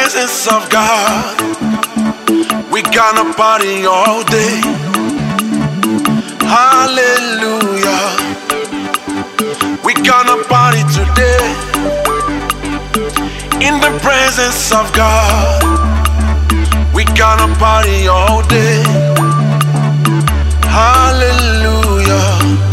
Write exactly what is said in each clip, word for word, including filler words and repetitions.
presence of God, we gonna party all day. Hallelujah. We gonna party today. In the presence of God, we gonna party all day. Hallelujah.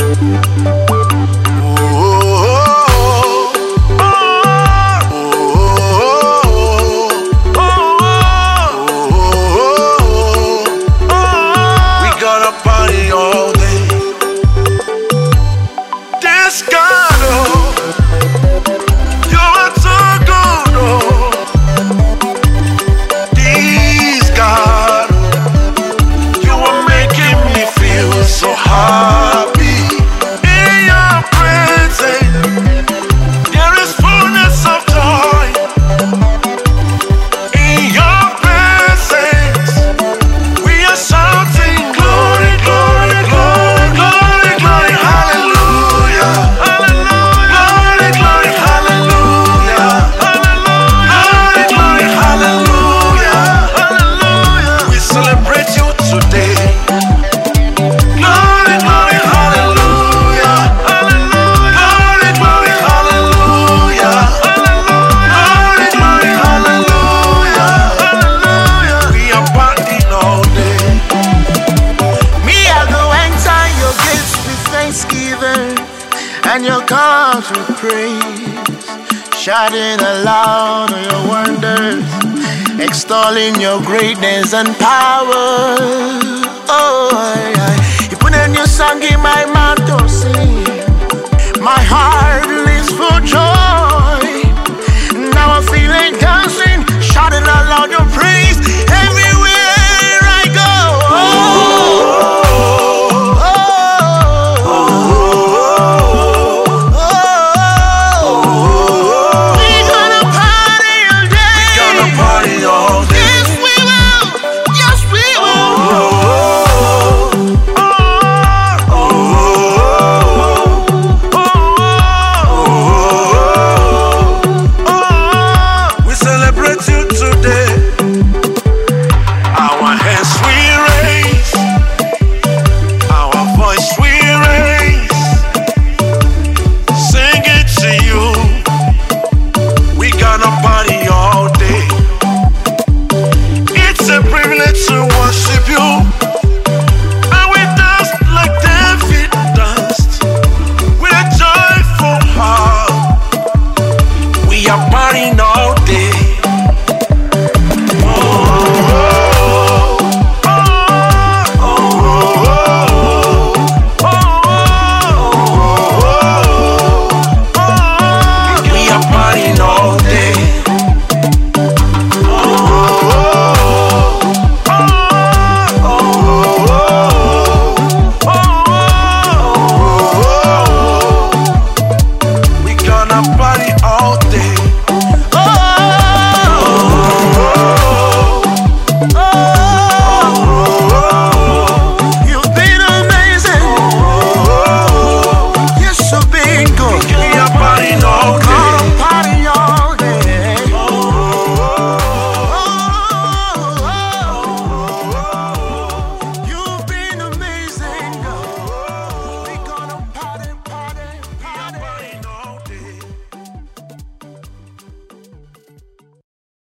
And your cause with praise, shouting aloud of your wonders, extolling your greatness and power. Oh, I, I, you put a new song in my mouth to sing. My heart is full of joy. Now I'm feeling dancing, shouting aloud your praise everywhere I go. Oh, we are partying all day.